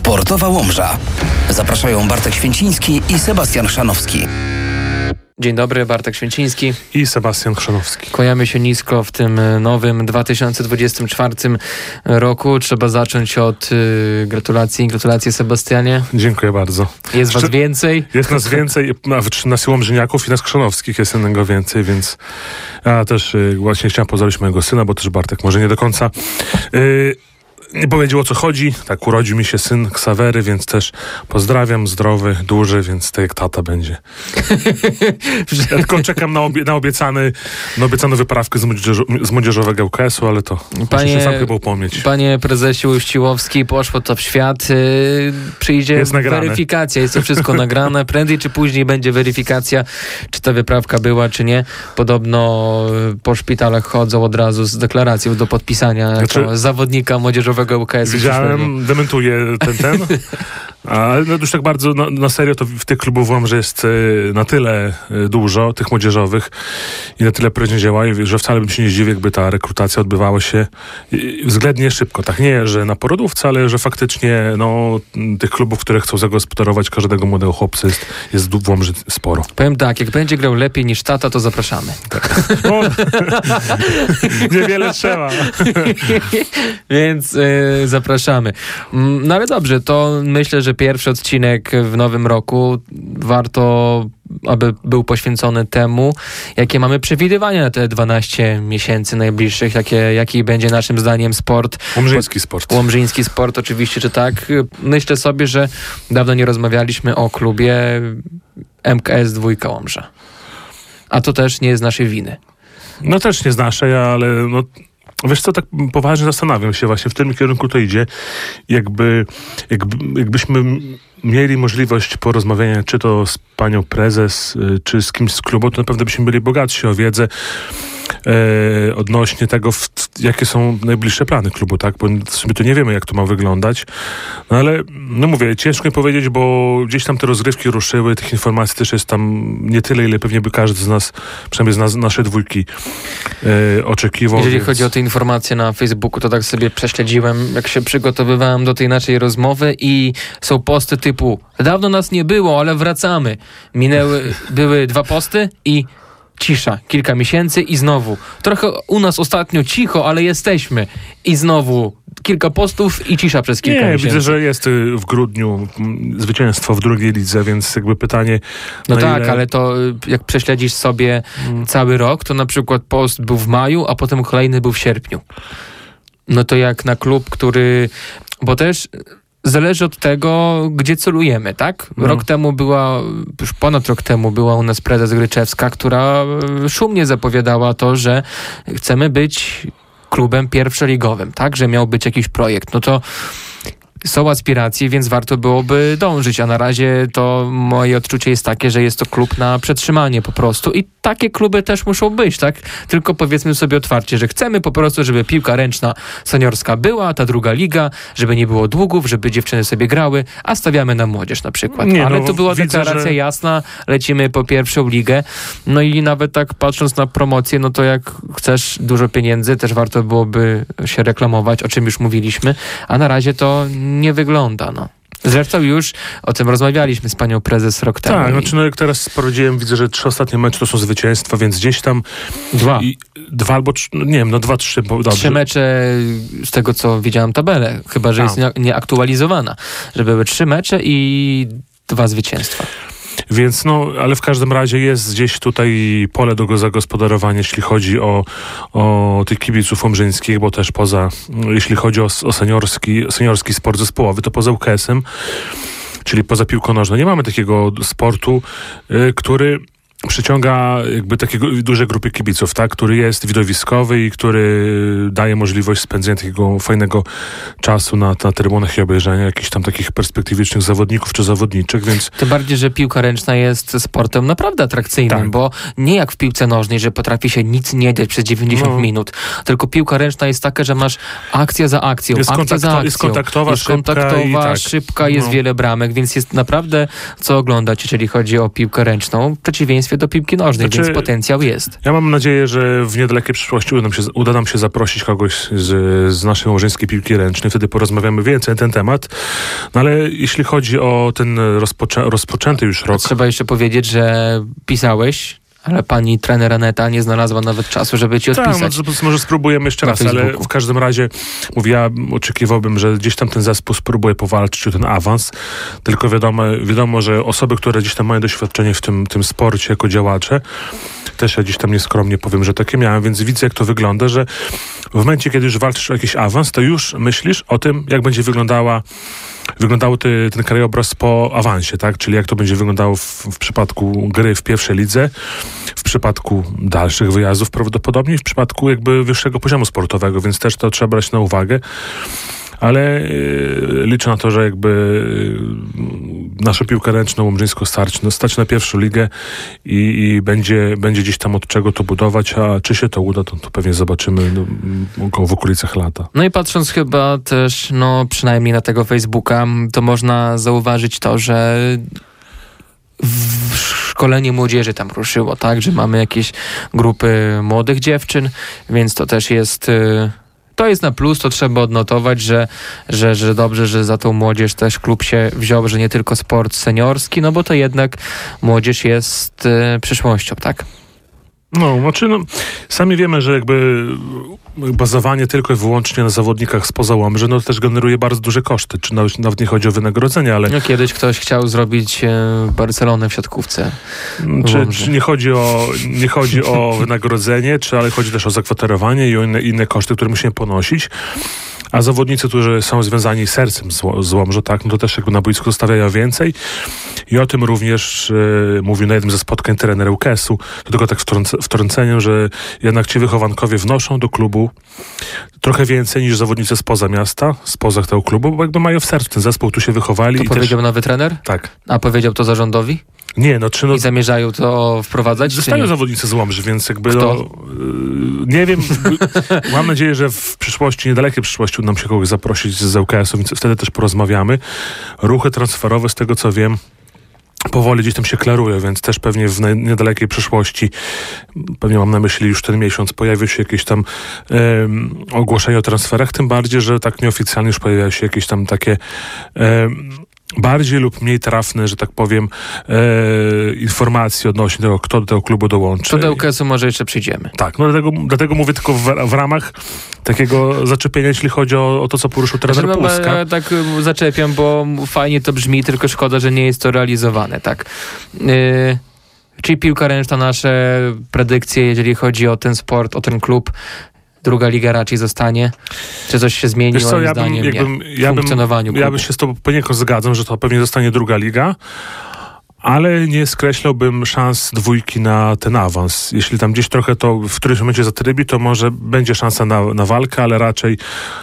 Sportowa Łomża. Zapraszają Bartek Święciński i Sebastian Chrzanowski. Dzień dobry, Bartek Święciński i Sebastian Chrzanowski. Kłaniamy się nisko w tym nowym 2024 roku. Trzeba zacząć od gratulacji. Gratulacje, Sebastianie. Dziękuję bardzo. Jest was więcej? Jest nas więcej, nas Łomżyniaków i nas Chrzanowskich jest jednego więcej, więc ja też właśnie chciałem pozdrowić mojego syna, bo też Bartek może nie do końca nie powiedział, o co chodzi. Tak, urodził mi się syn Ksawery, więc też pozdrawiam, zdrowy, duży, więc tak jak tata będzie. Ja tylko czekam na obiecaną wyprawkę z młodzieżowego UKS-u, ale to muszę się sam chyba upomnieć. Panie prezesie Uściłowski, poszło to w świat. Przyjdzie weryfikacja, jest to wszystko nagrane. Prędzej czy później będzie weryfikacja, czy ta wyprawka była, czy nie. Podobno po szpitalach chodzą od razu z deklaracją do podpisania zawodnika młodzieżowego UKS. Widziałem, dementuję ten. Ale już tak bardzo na serio to w tych klubów że jest na tyle dużo, tych młodzieżowych i na tyle prężnie działają, że wcale bym się nie zdziwił, jakby ta rekrutacja odbywała się względnie szybko. Tak nie, że na porodówce, ale że faktycznie tych klubów, które chcą zagospodarować każdego młodego chłopca jest w Łomży sporo. Powiem tak, jak będzie grał lepiej niż tata, to zapraszamy. Tak. Niewiele trzeba. Więc zapraszamy. No ale dobrze, to myślę, że pierwszy odcinek w nowym roku warto, aby był poświęcony temu, jakie mamy przewidywania na te 12 miesięcy najbliższych, jaki będzie naszym zdaniem sport. Łomżyński sport, oczywiście, że tak. Myślę sobie, że dawno nie rozmawialiśmy o klubie MKS 2 Łomża. A to też nie jest naszej winy. No też nie z naszej, ale wiesz co, tak poważnie zastanawiam się właśnie, w którym kierunku to idzie. Jakbyśmy mieli możliwość porozmawiania, czy to z panią prezes, czy z kimś z klubu, to na pewno byśmy byli bogatsi o wiedzę odnośnie tego, jakie są najbliższe plany klubu, tak? Bo w sumie to nie wiemy, jak to ma wyglądać. No ale, mówię, ciężko mi powiedzieć, bo gdzieś tam te rozgrywki ruszyły, tych informacji też jest tam nie tyle, ile pewnie by każdy z nas, przynajmniej z naszej dwójki oczekiwał. Jeżeli chodzi o te informacje na Facebooku, to tak sobie prześledziłem, jak się przygotowywałem do tej naszej rozmowy i są posty typu dawno nas nie było, ale wracamy. Były 2 posty i cisza, kilka miesięcy i znowu. Trochę u nas ostatnio cicho, ale jesteśmy. I znowu kilka postów i cisza przez kilka miesięcy. Widzę, że jest w grudniu zwycięstwo w drugiej lidze, więc jakby pytanie... No tak, ile... ale to jak prześledzisz sobie cały rok, to na przykład post był w maju, a potem kolejny był w sierpniu. No to jak na klub, który... Bo też... Zależy od tego, gdzie celujemy, tak? Już ponad rok temu była u nas prezes Gryczewska, która szumnie zapowiadała to, że chcemy być klubem pierwszoligowym, tak? Że miał być jakiś projekt. No to są aspiracje, więc warto byłoby dążyć, a na razie to moje odczucie jest takie, że jest to klub na przetrzymanie po prostu i takie kluby też muszą być, tak? Tylko powiedzmy sobie otwarcie, że chcemy po prostu, żeby piłka ręczna seniorska była, ta druga liga, żeby nie było długów, żeby dziewczyny sobie grały, a stawiamy na młodzież na przykład. Ale to była deklaracja jasna, lecimy po pierwszą ligę, no i nawet tak patrząc na promocję, no to jak chcesz dużo pieniędzy, też warto byłoby się reklamować, o czym już mówiliśmy, a na razie to nie wygląda, Zresztą już o tym rozmawialiśmy z panią prezes rok temu. Tak, jak teraz sprawdziłem, widzę, że 3 ostatnie mecze to są zwycięstwa, więc gdzieś tam 2 albo 3, nie wiem, 2, 3. 3 mecze z tego, co widziałem tabelę, chyba, że jest nieaktualizowana, że były 3 mecze i 2 zwycięstwa. Więc ale w każdym razie jest gdzieś tutaj pole do zagospodarowania, jeśli chodzi o tych kibiców łomżyńskich, bo też jeśli chodzi o seniorski sport zespołowy, to poza UKS-em, czyli poza piłką nożną, nie mamy takiego sportu, który przyciąga jakby takiego duże grupy kibiców, tak, który jest widowiskowy i który daje możliwość spędzenia takiego fajnego czasu na trybunach i obejrzenia jakichś tam takich perspektywicznych zawodników czy zawodniczych, więc... Tym bardziej, że piłka ręczna jest sportem naprawdę atrakcyjnym, tak. Bo nie jak w piłce nożnej, że potrafi się nic nie dziać przez 90 minut, tylko piłka ręczna jest taka, że masz akcja za akcją, jest kontaktowa, szybka, jest wiele bramek, więc jest naprawdę co oglądać, jeżeli chodzi o piłkę ręczną, w przeciwieństwie przeszły do piłki nożnej, więc potencjał jest. Ja mam nadzieję, że w niedalekiej przyszłości uda nam się zaprosić kogoś z naszej łożyńskiej piłki ręcznej. Wtedy porozmawiamy więcej na ten temat. No ale jeśli chodzi o ten rozpoczęty już rok... Trzeba jeszcze powiedzieć, że pisałeś, ale pani trener Aneta nie znalazła nawet czasu, żeby ci odpisać. Tak, może spróbujemy jeszcze raz, ale w każdym razie ja oczekiwałbym, że gdzieś tam ten zespół spróbuje powalczyć o ten awans. Tylko wiadomo, że osoby, które gdzieś tam mają doświadczenie w tym sporcie jako działacze, też ja gdzieś tam nieskromnie powiem, że takie miałem, więc widzę, jak to wygląda, że w momencie, kiedy już walczysz o jakiś awans, to już myślisz o tym, jak będzie wyglądał ten krajobraz po awansie, tak? Czyli jak to będzie wyglądało w przypadku gry w pierwszej lidze, w przypadku dalszych wyjazdów prawdopodobnie i w przypadku jakby wyższego poziomu sportowego, więc też to trzeba brać na uwagę. Ale liczę na to, że jakby naszą piłkę ręczną łomżyńską stać na pierwszą ligę i będzie gdzieś tam od czego to budować, a czy się to uda, to pewnie zobaczymy w okolicach lata. No i patrząc chyba też, przynajmniej na tego Facebooka, to można zauważyć to, że szkolenie młodzieży tam ruszyło, tak? Że mamy jakieś grupy młodych dziewczyn, więc to też jest... To jest na plus, to trzeba odnotować, że dobrze, że za tą młodzież też klub się wziął, że nie tylko sport seniorski, bo to jednak młodzież jest przyszłością, tak? Sami wiemy, że jakby bazowanie tylko i wyłącznie na zawodnikach spoza Łomży, to też generuje bardzo duże koszty, czy nawet nie chodzi o wynagrodzenie, ale... Kiedyś ktoś chciał zrobić Barcelonę w siatkówce. Czy nie chodzi o wynagrodzenie, ale chodzi też o zakwaterowanie i o inne koszty, które musimy ponosić. A zawodnicy, którzy są związani sercem z Łomżą, tak, to też jakby na boisku zostawiają więcej. I o tym również mówił na jednym ze spotkań trener ŁKS-u, tylko tak wtrąceniem, że jednak ci wychowankowie wnoszą do klubu trochę więcej niż zawodnicy spoza miasta, spoza tego klubu, bo jakby mają w sercu ten zespół, tu się wychowali. To powiedział nowy trener? Tak. A powiedział to zarządowi? Nie, I zamierzają to wprowadzać? Zostają zawodnicy z Łomży, więc jakby Kto? Nie wiem. Mam nadzieję, że w przyszłości, niedalekiej przyszłości uda nam się kogoś zaprosić z ŁKS-u, więc wtedy też porozmawiamy. Ruchy transferowe, z tego co wiem, powoli gdzieś tam się klarują, więc też pewnie w niedalekiej przyszłości, pewnie mam na myśli już ten miesiąc, pojawią się jakieś tam ogłoszenia o transferach, tym bardziej, że tak nieoficjalnie już pojawiają się jakieś tam takie bardziej lub mniej trafne, że tak powiem, informacje odnośnie tego, kto do tego klubu dołączy. To do ŁKS-u może jeszcze przyjdziemy. Tak, dlatego mówię tylko w ramach takiego zaczepienia, jeśli chodzi o to, co poruszył trener Puska. Ja tak zaczepiam, bo fajnie to brzmi, tylko szkoda, że nie jest to realizowane, tak. Czyli piłka ręczna, nasze predykcje, jeżeli chodzi o ten sport, o ten klub, druga liga raczej zostanie? Czy coś się zmieni? Ja bym się z tobą poniekąd zgadzam, że to pewnie zostanie druga liga, ale nie skreślałbym szans dwójki na ten awans. Jeśli tam gdzieś trochę to w którymś momencie zatrybi, to może będzie szansa na walkę, ale raczej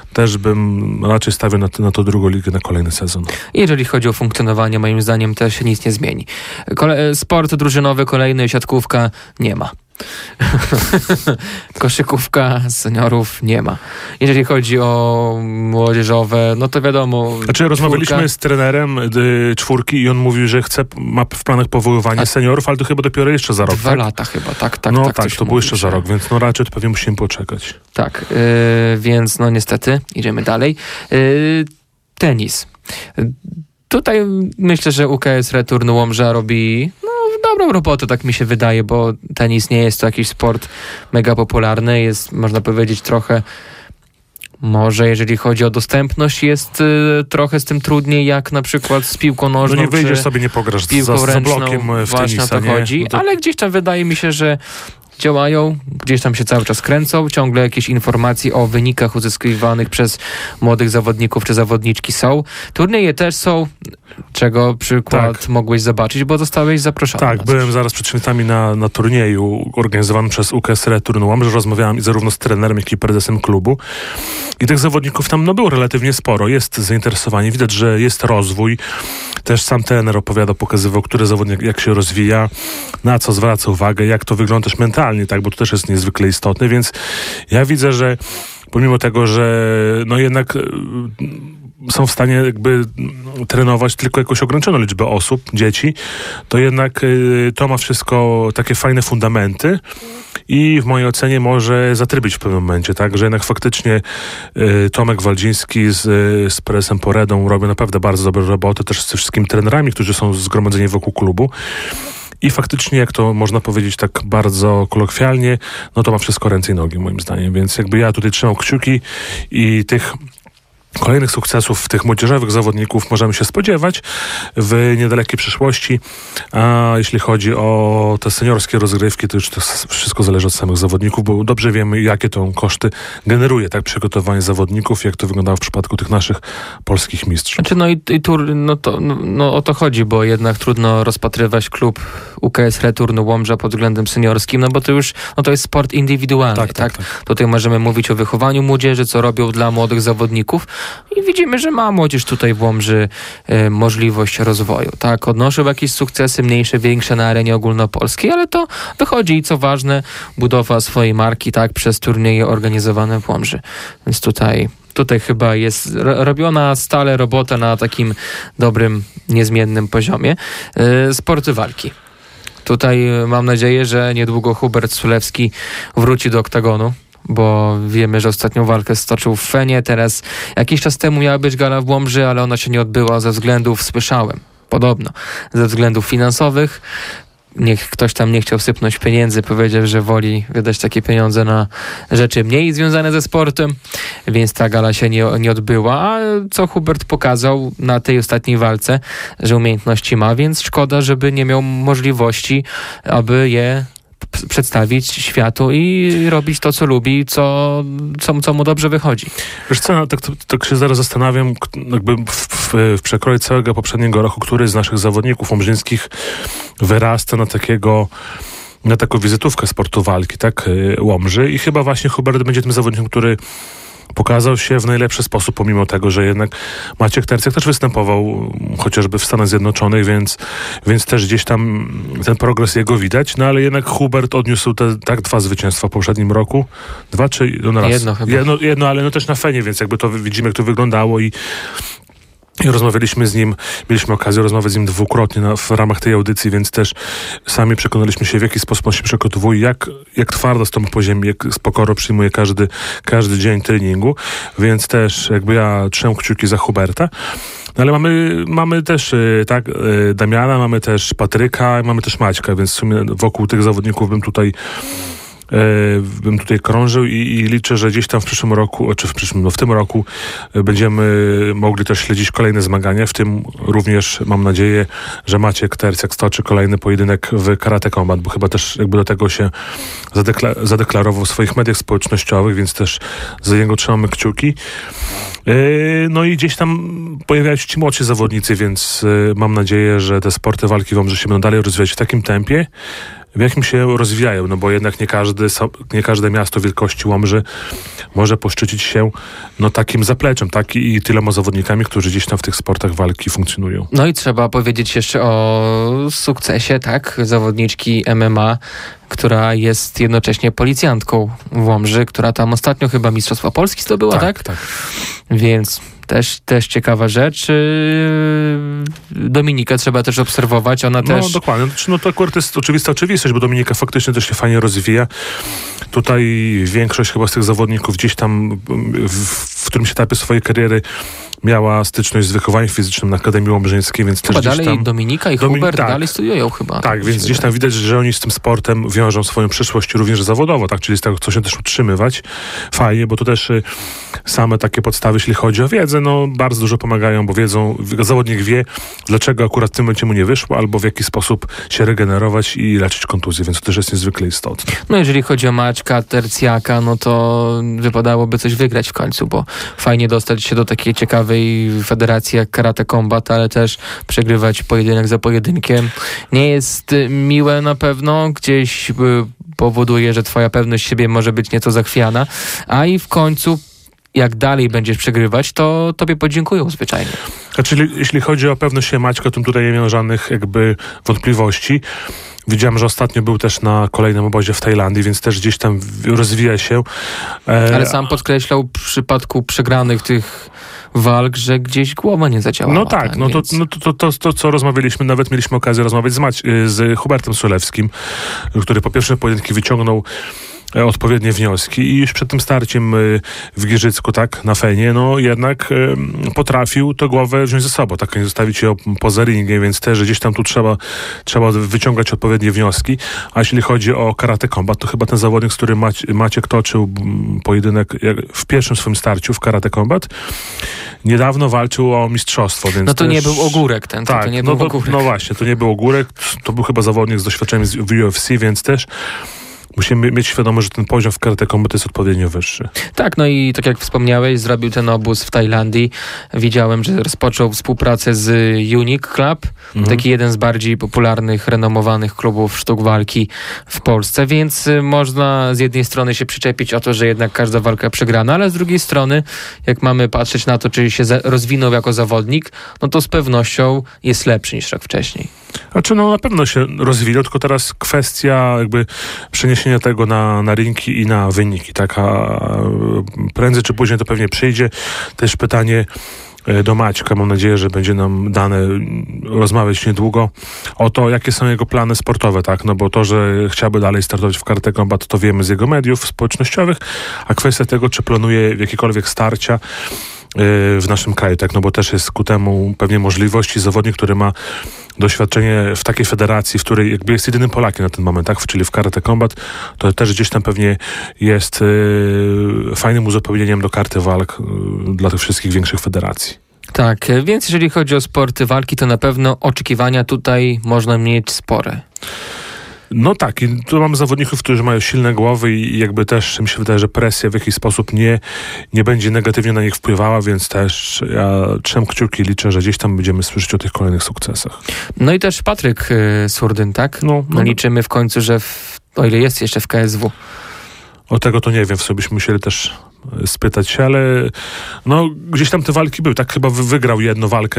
stawiał na to drugą ligę na kolejny sezon. Jeżeli chodzi o funkcjonowanie, moim zdaniem też się nic nie zmieni. Sport drużynowy, kolejny, siatkówka nie ma. Koszykówka seniorów nie ma. Jeżeli chodzi o młodzieżowe, to wiadomo. Rozmawialiśmy z trenerem czwórki i on mówił, że ma w planach powoływanie seniorów, ale to chyba dopiero jeszcze za rok. 2 lata chyba, tak. To było jeszcze za rok, więc raczej to pewnie musimy poczekać. Tak, więc niestety, idziemy dalej. Tenis. Tutaj myślę, że ŁKS Return Łomża robi dobrą robotę, tak mi się wydaje, bo tenis nie jest to jakiś sport mega popularny, jest, można powiedzieć, trochę, może jeżeli chodzi o dostępność, jest trochę z tym trudniej, jak na przykład z piłką nożną. Nie wyjdziesz sobie, nie pograsz za blokiem w właśnie tenisa. O to chodzi, ale gdzieś tam wydaje mi się, że działają, gdzieś tam się cały czas kręcą, ciągle jakieś informacje o wynikach uzyskiwanych przez młodych zawodników czy zawodniczki są. Turnieje też są, czego przykład mogłeś zobaczyć, bo zostałeś zaproszony. Tak, byłem zaraz przed świętami na turnieju organizowanym przez ŁKS Return Łomża, że rozmawiałem zarówno z trenerem, jak i prezesem klubu. I tych zawodników tam było relatywnie sporo. Jest zainteresowanie, widać, że jest rozwój. Też sam trener opowiadał, pokazywał, który zawodnik jak się rozwija, na co zwraca uwagę, jak to wygląda też mentalnie, tak, bo to też jest niezwykle istotne, więc ja widzę, że pomimo tego, że jednak są w stanie jakby trenować tylko jakąś ograniczoną liczbę osób, dzieci, to jednak to ma wszystko takie fajne fundamenty i w mojej ocenie może zatrybić w pewnym momencie, tak, że jednak faktycznie Tomek Waldziński z prezesem Poredą robią naprawdę bardzo dobrą robotę, też ze wszystkimi trenerami, którzy są zgromadzeni wokół klubu. I faktycznie, jak to można powiedzieć tak bardzo kolokwialnie, no to ma wszystko ręce i nogi moim zdaniem, więc jakby ja tutaj trzymam kciuki i tych kolejnych sukcesów tych młodzieżowych zawodników możemy się spodziewać w niedalekiej przyszłości, a jeśli chodzi o te seniorskie rozgrywki, to już to wszystko zależy od samych zawodników, bo dobrze wiemy, jakie to koszty generuje, tak, przygotowanie zawodników, jak to wyglądało w przypadku tych naszych polskich mistrzów. Znaczy, o to chodzi, bo jednak trudno rozpatrywać klub UKS Return Łomża pod względem seniorskim, no bo to już, to jest sport indywidualny, tak? Tutaj możemy mówić o wychowaniu młodzieży, co robią dla młodych zawodników, i widzimy, że ma młodzież tutaj w Łomży możliwość rozwoju. Tak, odnoszą jakieś sukcesy, mniejsze, większe na arenie ogólnopolskiej, ale to wychodzi i co ważne, budowa swojej marki, tak, przez turnieje organizowane w Łomży. Więc tutaj chyba jest robiona stale robota na takim dobrym, niezmiennym poziomie. Sporty walki. Tutaj mam nadzieję, że niedługo Hubert Sulewski wróci do oktagonu, bo wiemy, że ostatnią walkę stoczył w Fenie. Teraz jakiś czas temu miała być gala w Łomży, ale ona się nie odbyła ze względów, słyszałem, podobno, ze względów finansowych. Niech ktoś tam nie chciał sypnąć pieniędzy, powiedział, że woli wydać takie pieniądze na rzeczy mniej związane ze sportem, więc ta gala się nie odbyła. A co Hubert pokazał na tej ostatniej walce, że umiejętności ma, więc szkoda, żeby nie miał możliwości, aby je przedstawić światu i robić to, co lubi, co mu dobrze wychodzi. Wiesz co, tak się zaraz zastanawiam, jakby w przekroju całego poprzedniego roku, który z naszych zawodników łomżyńskich wyrasta na taką wizytówkę sportu walki, tak, Łomży, i chyba właśnie Hubert będzie tym zawodnikiem, który pokazał się w najlepszy sposób, pomimo tego, że jednak Maciek Tercjak też występował chociażby w Stanach Zjednoczonych, więc też gdzieś tam ten progres jego widać, no ale jednak Hubert odniósł dwa zwycięstwa w poprzednim roku. Dwa czy raz? Jedno chyba. Jedno, ale też na Fenie, więc jakby to widzimy, jak to wyglądało i rozmawialiśmy z nim, mieliśmy okazję rozmawiać z nim dwukrotnie w ramach tej audycji, więc też sami przekonaliśmy się, w jaki sposób on się przygotowuje, jak twardo stąpa po ziemi, jak z pokorą przyjmuje każdy dzień treningu, więc też jakby ja trzymam kciuki za Huberta. No ale mamy też Damiana, mamy też Patryka, mamy też Maćka, więc w sumie wokół tych zawodników bym tutaj krążył i liczę, że gdzieś tam w przyszłym roku, czy w tym roku będziemy mogli też śledzić kolejne zmagania, w tym również mam nadzieję, że Maciek Tercjak stoczy kolejny pojedynek w Karate Combat, bo chyba też jakby do tego się zadeklarował w swoich mediach społecznościowych, więc też za niego trzymamy kciuki. No i gdzieś tam pojawiają się ci młodsi zawodnicy, więc mam nadzieję, że te sporty walki w Łomży się będą dalej rozwijać w takim tempie, w jakim się rozwijają, no bo jednak nie każde miasto wielkości Łomży może poszczycić się takim zapleczem, tak, i tyloma zawodnikami, którzy gdzieś tam w tych sportach walki funkcjonują. No i trzeba powiedzieć jeszcze o sukcesie, tak, zawodniczki MMA, która jest jednocześnie policjantką w Łomży, która tam ostatnio chyba Mistrzostwa Polski zdobyła, tak? Tak. Więc też ciekawa rzecz. Dominikę trzeba też obserwować. Ona też... No dokładnie. To akurat jest oczywista oczywistość, bo Dominika faktycznie też się fajnie rozwija. Tutaj większość chyba z tych zawodników gdzieś tam w którymś etapie swojej kariery miała styczność z wychowaniem fizycznym na Akademii Łomżyńskiej, więc chyba też dalej gdzieś tam... Dominika i Hubert dalej studiują chyba. Tak, więc gdzieś tam widać, że oni z tym sportem wiążą swoją przyszłość również zawodowo, tak, czyli z tego chcą się też utrzymywać. Fajnie, bo to też same takie podstawy, jeśli chodzi o wiedzę, bardzo dużo pomagają, bo zawodnik wie, dlaczego akurat w tym momencie mu nie wyszło, albo w jaki sposób się regenerować i leczyć kontuzję, więc to też jest niezwykle istotne. No jeżeli chodzi o Maćka Tercjaka, to wypadałoby coś wygrać w końcu, bo fajnie dostać się do takiej ciekawej federacji jak Karate Combat, ale też przegrywać pojedynek za pojedynkiem nie jest miłe na pewno, gdzieś powoduje, że twoja pewność siebie może być nieco zachwiana, a i w końcu jak dalej będziesz przegrywać, to tobie podziękują zwyczajnie. Czyli jeśli chodzi o pewność się Maćka, to tutaj nie miałem żadnych jakby wątpliwości. Widziałem, że ostatnio był też na kolejnym obozie w Tajlandii, więc też gdzieś tam rozwija się. Ale sam podkreślał w przypadku przegranych tych walk, że gdzieś głowa nie zadziałała. No tak, to co rozmawialiśmy, nawet mieliśmy okazję rozmawiać z Hubertem Sulewskim, który po pierwsze pojedynki wyciągnął odpowiednie wnioski i już przed tym starciem w Giżycku, tak, na Fenie, no jednak potrafił tę głowę wziąć ze sobą, tak, nie zostawić ją poza ringiem, więc też gdzieś tam tu trzeba wyciągać odpowiednie wnioski. A jeśli chodzi o Karate Combat, to chyba ten zawodnik, z którym Maciek toczył pojedynek w pierwszym swoim starciu w Karate Combat, niedawno walczył o mistrzostwo, więc no to też nie był ogórek ten, tak, to nie był ogórek. No właśnie, to nie był ogórek, to był chyba zawodnik z doświadczeniem w UFC, więc też musimy mieć świadomość, że ten poziom w Karate Combat jest odpowiednio wyższy. Tak, no i tak jak wspomniałeś, zrobił ten obóz w Tajlandii. Widziałem, że rozpoczął współpracę z Unique Club, taki jeden z bardziej popularnych, renomowanych klubów sztuk walki w Polsce, więc można z jednej strony się przyczepić o to, że jednak każda walka przegrana, ale z drugiej strony, jak mamy patrzeć na to, czy się rozwinął jako zawodnik, no to z pewnością jest lepszy niż rok wcześniej. Znaczy, no na pewno się rozwijał, tylko teraz kwestia jakby przeniesienia tego na rynki i na wyniki, tak, a prędzej czy później to pewnie przyjdzie. Też pytanie do Maćka, mam nadzieję, że będzie nam dane rozmawiać niedługo o to, jakie są jego plany sportowe, tak, no bo to, że chciałby dalej startować w Karate Combat, to wiemy z jego mediów społecznościowych, a kwestia tego, czy planuje jakiekolwiek starcia w naszym kraju, tak, no bo też jest ku temu pewnie możliwości. Zawodnik, który ma doświadczenie w takiej federacji, w której jakby jest jedynym Polakiem na ten moment, tak, czyli w Karate Combat, to też gdzieś tam pewnie jest fajnym uzupełnieniem do karty walk dla tych wszystkich większych federacji. Tak, więc jeżeli chodzi o sporty walki, to na pewno oczekiwania tutaj można mieć spore. No tak, i tu mamy zawodników, którzy mają silne głowy i jakby też mi się wydaje, że presja w jakiś sposób nie będzie negatywnie na nich wpływała, więc też ja trzymam kciuki, liczę, że gdzieś tam będziemy słyszeć o tych kolejnych sukcesach. No i też Patryk Surdyn, tak? No liczymy w końcu, że o ile jest jeszcze w KSW. O tego to nie wiem, w sobie byśmy musieli też spytać się, ale no gdzieś tam te walki były, tak chyba wygrał jedną walkę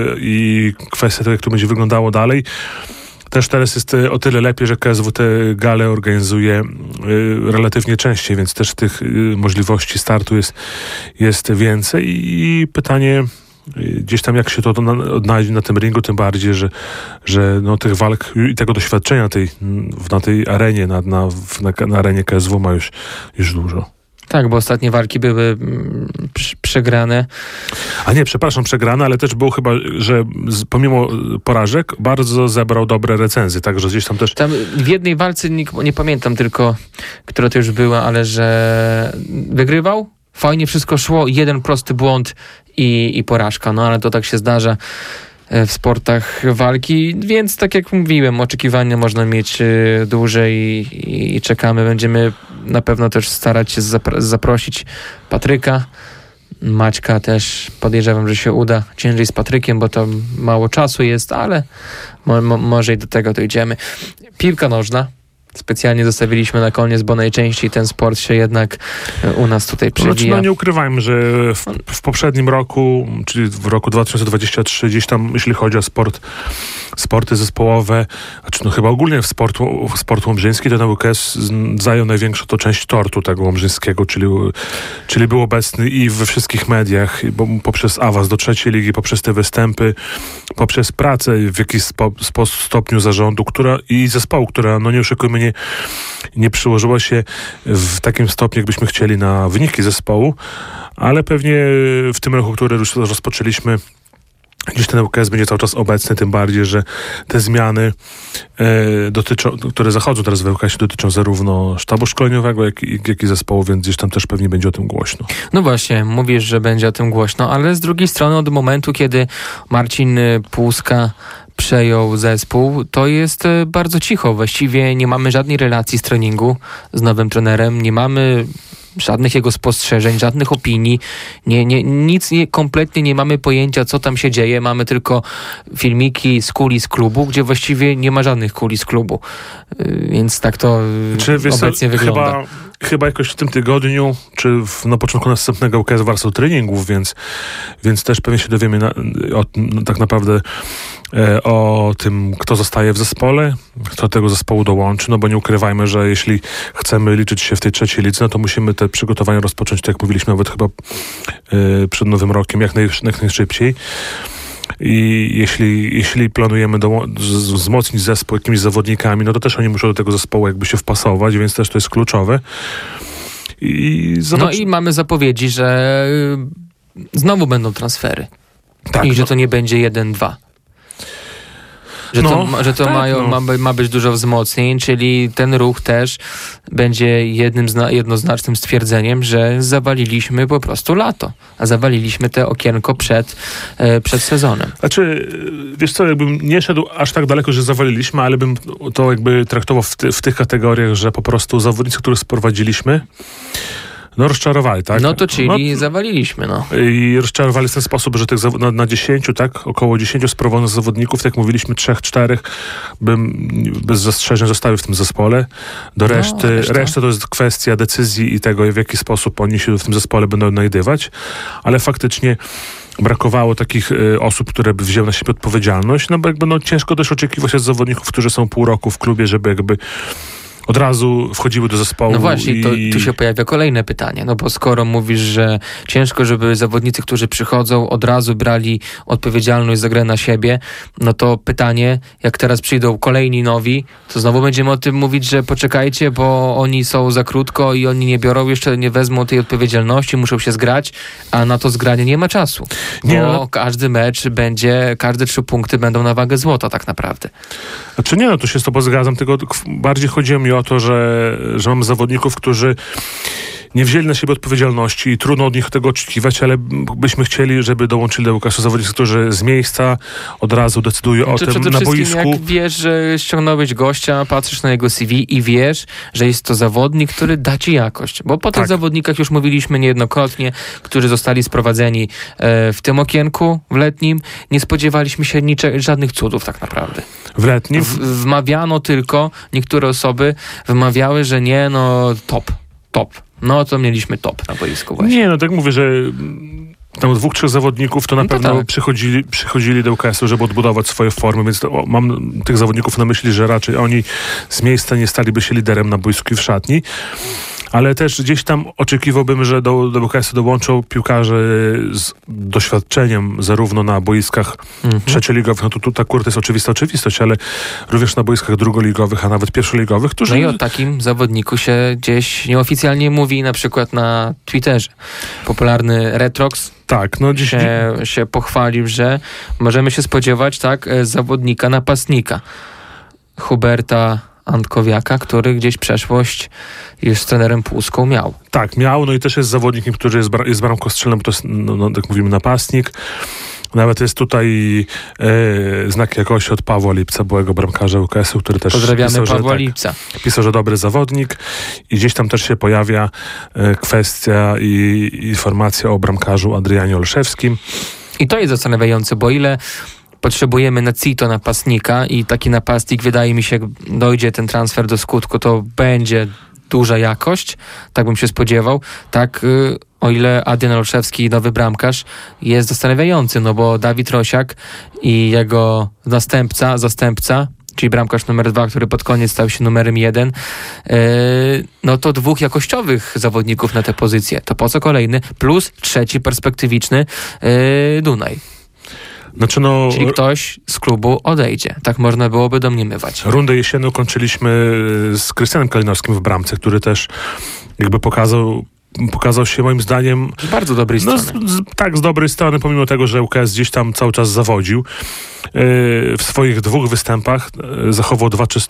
i kwestia tego, jak to będzie wyglądało dalej. Też teraz jest o tyle lepiej, że KSW te gale organizuje relatywnie częściej, więc też tych możliwości startu jest więcej i pytanie gdzieś tam jak się to odnajdzie na tym ringu, tym bardziej, że no, tych walk i tego doświadczenia na tej arenie, na arenie KSW ma już dużo. Tak, bo ostatnie walki były przegrane. A nie, przepraszam, przegrane, ale też było chyba, że pomimo porażek bardzo zebrał dobre recenzje, także gdzieś tam też... Tam w jednej walce, nie pamiętam tylko, która to już była, ale że wygrywał, fajnie wszystko szło, jeden prosty błąd i porażka, no ale to tak się zdarza w sportach walki, więc tak jak mówiłem, oczekiwania można mieć duże i czekamy. Będziemy na pewno też starać się zaprosić Patryka. Maćka też podejrzewam, że się uda. Ciężej z Patrykiem, bo to mało czasu jest, ale może i do tego dojdziemy. Piłka nożna. Specjalnie zostawiliśmy na koniec, bo najczęściej ten sport się jednak u nas tutaj przewija. No nie ukrywajmy, że w poprzednim roku, czyli w roku 2023, gdzieś tam, jeśli chodzi o sporty zespołowe, znaczy no chyba ogólnie w sport łomżyński, to ŁKS zajął największą to część tortu tego łomżyńskiego, czyli był obecny i we wszystkich mediach, bo poprzez awans do trzeciej ligi, poprzez te występy, poprzez pracę w jakiś stopniu zarządu i zespołu, która, no nie oszukujmy, nie przyłożyła się w takim stopniu, jakbyśmy chcieli na wyniki zespołu, ale pewnie w tym roku, który już rozpoczęliśmy, gdzieś ten ŁKS będzie cały czas obecny, tym bardziej, że te zmiany które zachodzą teraz w ŁKS dotyczą zarówno sztabu szkoleniowego, jak i zespołu, więc gdzieś tam też pewnie będzie o tym głośno. No właśnie, mówisz, że będzie o tym głośno, ale z drugiej strony od momentu, kiedy Marcin Płuska przejął zespół, to jest bardzo cicho. Właściwie nie mamy żadnej relacji z treningu z nowym trenerem, nie mamy żadnych jego spostrzeżeń, żadnych opinii, kompletnie nie mamy pojęcia, co tam się dzieje. Mamy tylko filmiki z kulis klubu, gdzie właściwie nie ma żadnych kulis klubu. Więc tak to obecnie wygląda. Chyba jakoś w tym tygodniu, czy na początku następnego UKS Warsaw treningów, więc też pewnie się dowiemy tak naprawdę o tym, kto zostaje w zespole, kto do tego zespołu dołączy, no bo nie ukrywajmy, że jeśli chcemy liczyć się w tej trzeciej lidze, no to musimy te przygotowania rozpocząć, tak jak mówiliśmy, nawet chyba przed Nowym Rokiem, jak najszybciej. I jeśli planujemy wzmocnić zespół jakimiś zawodnikami, no to też oni muszą do tego zespołu jakby się wpasować, więc też to jest kluczowe. No i mamy zapowiedzi, że znowu będą transfery. Tak, że to nie będzie 1-2. Ma być dużo wzmocnień, czyli ten ruch też będzie jednoznacznym stwierdzeniem, że zawaliliśmy po prostu lato, a zawaliliśmy te okienko przed sezonem. Znaczy, wiesz co, jakbym nie szedł aż tak daleko, że zawaliliśmy, ale bym to jakby traktował w tych kategoriach, że po prostu zawodnicy, których sprowadziliśmy, rozczarowali, tak? No to czyli zawaliliśmy, I rozczarowali w ten sposób, że tych na 10, tak? Około 10 sprowadzonych zawodników, tak jak mówiliśmy, 3-4 bez zastrzeżeń zostały w tym zespole. Reszta to jest kwestia decyzji i tego, w jaki sposób oni się w tym zespole będą znajdywać, ale faktycznie brakowało takich osób, które by wzięły na siebie odpowiedzialność, no bo jakby ciężko też oczekiwać od zawodników, którzy są pół roku w klubie, żeby jakby od razu wchodziły do zespołu. No właśnie, tu się pojawia kolejne pytanie, no bo skoro mówisz, że ciężko, żeby zawodnicy, którzy przychodzą, od razu brali odpowiedzialność za grę na siebie, no to pytanie, jak teraz przyjdą kolejni nowi, to znowu będziemy o tym mówić, że poczekajcie, bo oni są za krótko i oni nie wezmą tej odpowiedzialności, muszą się zgrać, a na to zgranie nie ma czasu. Każdy mecz każde 3 punkty będą na wagę złota tak naprawdę. Znaczy to się z tobą zgadzam, tylko bardziej chodziło mi o to, że mamy zawodników, którzy nie wzięli na siebie odpowiedzialności i trudno od nich tego oczekiwać, ale byśmy chcieli, żeby dołączyli do UKS-u zawodnicy, którzy z miejsca od razu decydują o tym na boisku. Jak wiesz, że ściągnąłeś gościa, patrzysz na jego CV i wiesz, że jest to zawodnik, który da ci jakość. Bo po tych zawodnikach już mówiliśmy niejednokrotnie, którzy zostali sprowadzeni w tym okienku w letnim. Nie spodziewaliśmy się żadnych cudów tak naprawdę. W letnim? Wmawiano tylko, niektóre osoby wmawiały, że top. No to mieliśmy top na boisku właśnie. Tak mówię, że tam 2-3 zawodników to na pewno przychodzili do UKS-u, żeby odbudować swoje formy, więc mam tych zawodników na myśli, że raczej oni z miejsca nie staliby się liderem na boisku i w szatni. Ale też gdzieś tam oczekiwałbym, że do UKS-u dołączą piłkarze z doświadczeniem zarówno na boiskach trzecioligowych, no to akurat to jest oczywista oczywistość, ale również na boiskach drugoligowych, a nawet pierwszoligowych, którzy... No i o takim zawodniku się gdzieś nieoficjalnie mówi, na przykład na Twitterze. Popularny Retrox się pochwalił, że możemy się spodziewać zawodnika napastnika. Huberta Antkowiaka, który gdzieś przeszłość już z trenerem Płuską miał. Tak, miał, i też jest zawodnikiem, który jest bramkostrzelnym, bo to jest, tak mówimy, napastnik. Nawet jest tutaj znak jakości od Pawła Lipca, byłego bramkarza UKS-u, który też pozdrawiamy Pawła Lipca. Pisał, że dobry zawodnik i gdzieś tam też się pojawia kwestia i informacja o bramkarzu Adrianie Olszewskim. I to jest zastanawiające, bo ile potrzebujemy na CITO napastnika i taki napastnik, wydaje mi się, jak dojdzie ten transfer do skutku, to będzie duża jakość, tak bym się spodziewał. O ile Adrian Olszewski, nowy bramkarz, jest zastanawiający, bo Dawid Rosiak i jego zastępca, czyli bramkarz numer 2, który pod koniec stał się numerem 1, to 2 jakościowych zawodników na tę pozycję. To po co kolejny? Plus 3 perspektywiczny Dunaj. Czyli ktoś z klubu odejdzie. Tak można byłoby domniemywać. Rundę jesienną kończyliśmy z Krystianem Kalinowskim w bramce, który też jakby pokazał się moim zdaniem... Z bardzo dobrej strony. Z dobrej strony, pomimo tego, że UKS gdzieś tam cały czas zawodził. W swoich 2 występach zachował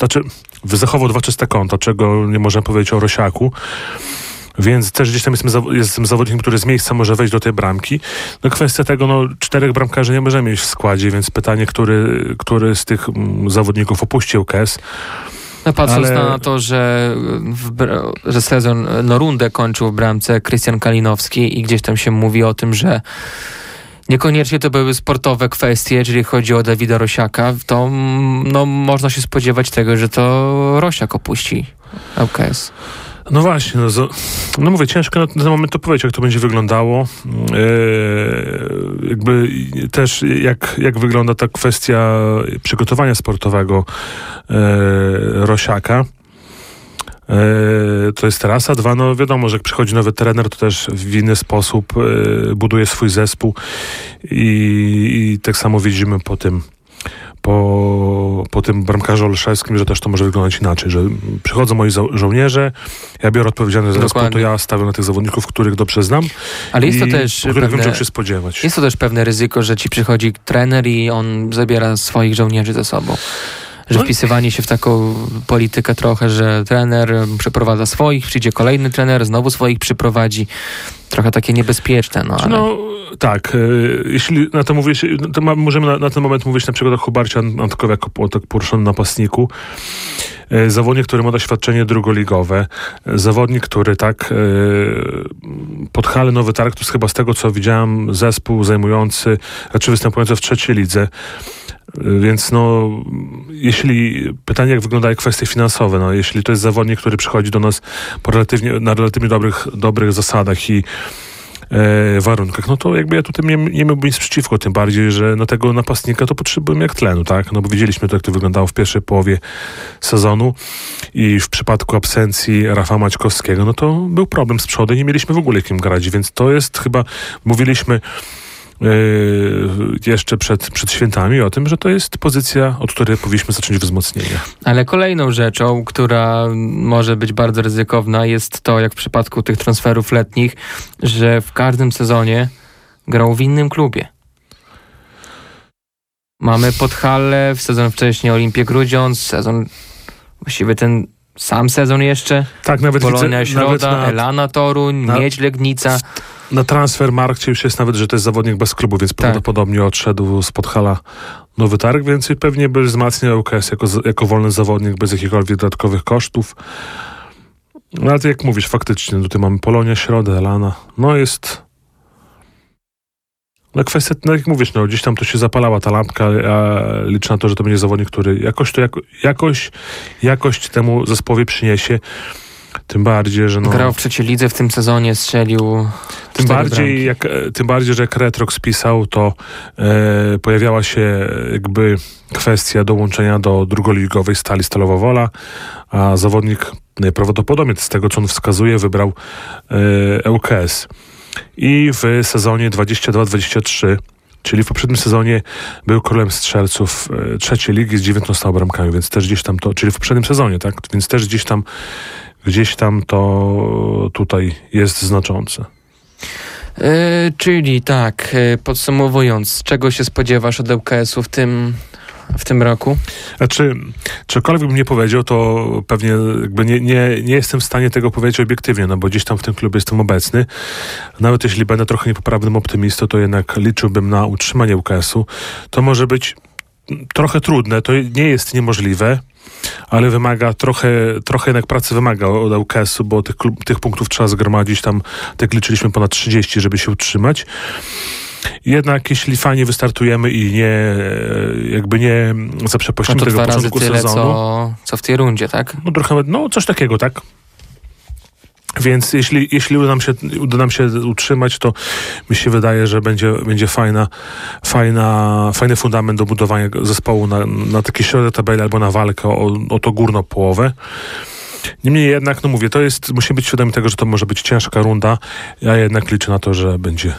2 czyste konta, czego nie można powiedzieć o Rosiaku. Więc też gdzieś tam jest tym zawodnikiem, który z miejsca może wejść do tej bramki. Kwestia tego, 4 bramkarzy nie możemy mieć w składzie, więc pytanie, który z tych zawodników opuścił UKS. No patrząc na to, że sezon, rundę kończył w bramce Krystian Kalinowski i gdzieś tam się mówi o tym, że niekoniecznie to były sportowe kwestie, jeżeli chodzi o Dawida Rosiaka, to można się spodziewać tego, że to Rosiak opuści ŁKS. No właśnie, no mówię, ciężko na ten moment to powiedzieć, jak to będzie wyglądało. Jakby też jak wygląda ta kwestia przygotowania sportowego Rosiaka. To jest raz, a dwa, no wiadomo, że jak przychodzi nowy trener, to też w inny sposób buduje swój zespół i tak samo widzimy po tym bramkarzu Olszewskim, że też to może wyglądać inaczej, że przychodzą moi żołnierze, ja biorę odpowiedzialność za zespół, to ja stawiam na tych zawodników, których dobrze znam. Ale jest to też których wiem, czego się spodziewać. Jest to też pewne ryzyko, że ci przychodzi trener i on zabiera swoich żołnierzy ze sobą. Że wpisywanie się w taką politykę trochę, że trener przeprowadza swoich, przyjdzie kolejny trener, znowu swoich przyprowadzi. Trochę takie niebezpieczne. Ale... Tak, jeśli na to mówisz, to możemy na ten moment mówić na przykład o Hubercie Antkowie jako o tak poruszonym napastniku. Zawodnik, który ma doświadczenie drugoligowe. Zawodnik, który Podhale Nowy Targ, to jest chyba z tego, co widziałem, zespół występujący w trzeciej lidze. Więc jeśli pytanie, jak wyglądają kwestie finansowe, jeśli to jest zawodnik, który przychodzi do nas na relatywnie dobrych zasadach i warunkach, no to jakby ja tutaj nie miałbym nic przeciwko, tym bardziej, że na tego napastnika to potrzebujemy jak tlenu, tak? No bo widzieliśmy to, jak to wyglądało w pierwszej połowie sezonu i w przypadku absencji Rafała Maćkowskiego, no to był problem z przodu, nie mieliśmy w ogóle kim grać, więc to jest chyba, mówiliśmy jeszcze przed świętami o tym, że to jest pozycja, od której powinniśmy zacząć wzmocnienie. Ale kolejną rzeczą, która może być bardzo ryzykowna, jest to, jak w przypadku tych transferów letnich, że w każdym sezonie grał w innym klubie. Mamy Podhale, w sezon wcześniej Olimpię Grudziądz, właściwie ten sam sezon jeszcze. Tak, nawet Polonia Środa, Elana Toruń, Miedź Legnica. Na Transfermarkcie już jest nawet, że to jest zawodnik bez klubu, więc prawdopodobnie odszedł z Podhala Nowy Targ, więc pewnie by wzmacniał ŁKS jako wolny zawodnik bez jakichkolwiek dodatkowych kosztów. No ale jak mówisz, faktycznie tutaj mamy Polonię, Środę, Elana. Kwestia, jak mówisz, gdzieś tam to się zapalała ta lampka, a liczę na to, że to będzie zawodnik, który jakość temu zespołowi przyniesie. Tym bardziej, że grał w trzeciej lidze w tym sezonie, strzelił tym bardziej, że jak Retrox pisał, to pojawiała się jakby kwestia dołączenia do drugoligowej Stali Stalowa Wola, a zawodnik najprawdopodobniej z tego, co on wskazuje, wybrał ŁKS. I w sezonie 22-23, czyli w poprzednim sezonie, był królem strzelców trzeciej ligi z 19 bramkami, więc też gdzieś tam czyli w poprzednim sezonie, tak? Więc też gdzieś tam to tutaj jest znaczące. Czyli podsumowując, czego się spodziewasz od ŁKS-u w tym roku? Cokolwiek bym nie powiedział, to pewnie jakby nie jestem w stanie tego powiedzieć obiektywnie, bo gdzieś tam w tym klubie jestem obecny. Nawet jeśli będę trochę niepoprawnym optymistą, to jednak liczyłbym na utrzymanie ŁKS-u. To może być trochę trudne, to nie jest niemożliwe, ale wymaga trochę jednak pracy wymaga od ŁKS-u, bo tych punktów trzeba zgromadzić, tam tak liczyliśmy ponad 30, żeby się utrzymać. Jednak jeśli fajnie wystartujemy i nie zaprzepaścimy tego początku sezonu. To 2 razy tyle, co w tej rundzie, tak? Coś takiego, tak? Więc jeśli uda nam się utrzymać, to mi się wydaje, że będzie fajny fundament do budowania zespołu na taki środek tabeli albo na walkę o to górną połowę. Niemniej jednak, musimy być świadomi tego, że to może być ciężka runda. Ja jednak liczę na to, że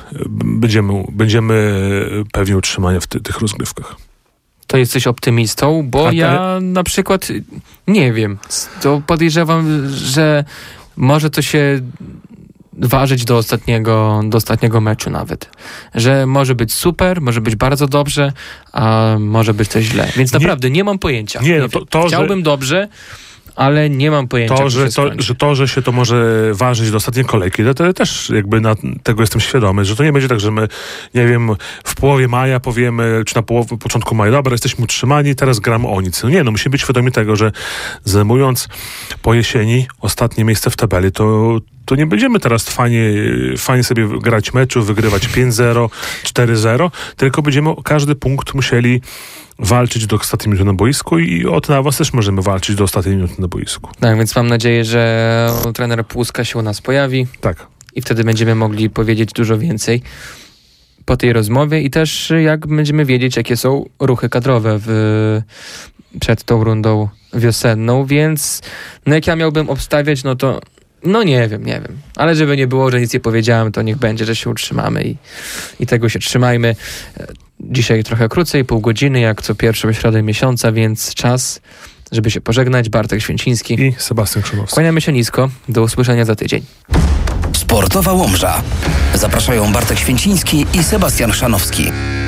będziemy pewnie utrzymani w tych rozgrywkach. To jesteś optymistą, bo ja na przykład nie wiem. To podejrzewam, że może to się ważyć do ostatniego meczu nawet. Że może być super, może być bardzo dobrze, a może być też źle. Więc naprawdę nie mam pojęcia. Chciałbym dobrze, ale nie mam pojęcia, że się to może ważyć do ostatniej kolejki, to też jakby tego jestem świadomy, że to nie będzie tak, że my, nie wiem, w połowie maja powiemy, czy na początku maja, dobra, jesteśmy utrzymani, teraz gramy o nic. No nie, musimy być świadomi tego, że zajmując po jesieni ostatnie miejsce w tabeli, to nie będziemy teraz fajnie sobie grać meczów, wygrywać 5-0, 4-0, tylko będziemy każdy punkt musieli walczyć do ostatniej minuty na boisku i o ten awans też możemy walczyć do ostatniej minuty na boisku. Tak, więc mam nadzieję, że trener Płuska się u nas pojawi. Tak. I wtedy będziemy mogli powiedzieć dużo więcej po tej rozmowie i też jak będziemy wiedzieć, jakie są ruchy kadrowe przed tą rundą wiosenną, więc jak ja miałbym obstawiać, nie wiem. Ale żeby nie było, że nic nie powiedziałem, to niech będzie, że się utrzymamy i tego się trzymajmy. Dzisiaj trochę krócej, pół godziny, jak co pierwszą środę miesiąca, więc czas, żeby się pożegnać. Bartek Święciński i Sebastian Chrzanowski. Kłaniamy się nisko. Do usłyszenia za tydzień. Sportowa Łomża. Zapraszają Bartek Święciński i Sebastian Chrzanowski.